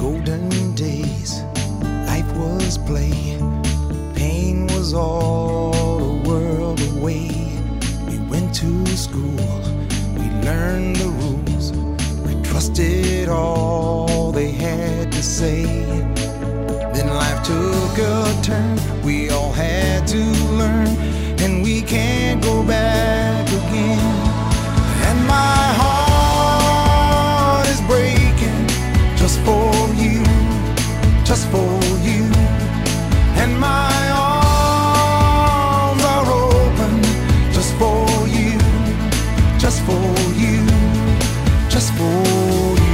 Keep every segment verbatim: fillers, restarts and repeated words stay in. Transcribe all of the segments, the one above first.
golden days, life was play. Pain was all a world away. We went to school, we learned the rules. We trusted all they had to say. Then life took a turn, we all had to learn, and we can't go back again. And my heart is breaking just for you, just for you. And my arms are open just for you, just for you, just for you.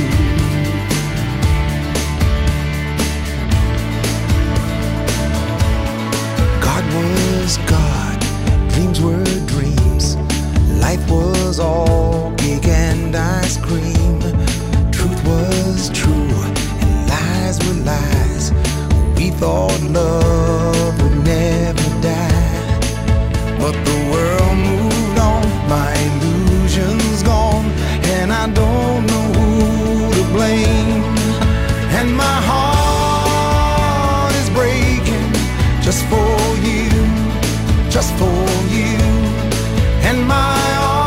God was God, dreams were dreams. Life was all cake and ice cream. Truth was true and lies were lies. We thought love would never die, but the world moved on, my illusion's gone, and I don't know who to blame. And my heart is breaking just for you, just for you. And my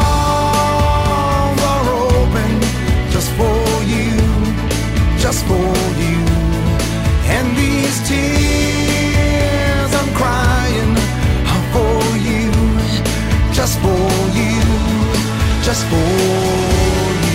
arms are open just for you, just for you. And these tears I'm crying are for you, just for you, just for you.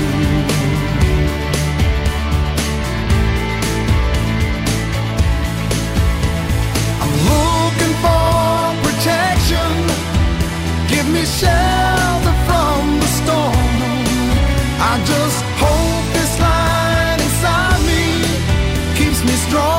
I'm looking for protection. Give me shelter from the storm. I just hope this light inside me keeps me strong.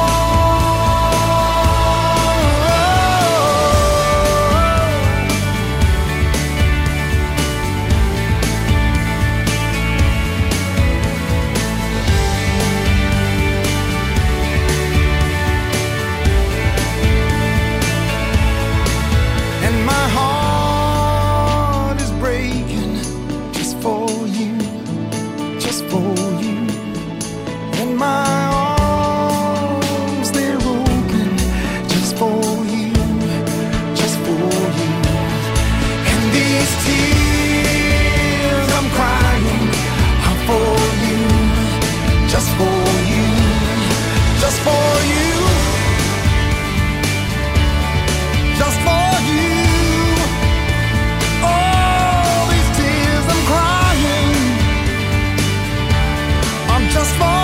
And my heart is breaking just for you, just for you. And my arms, they're open just for you, just for you. And these tears I'm crying are for you, just for you, just for you, just for you. All these tears I'm crying, I'm just for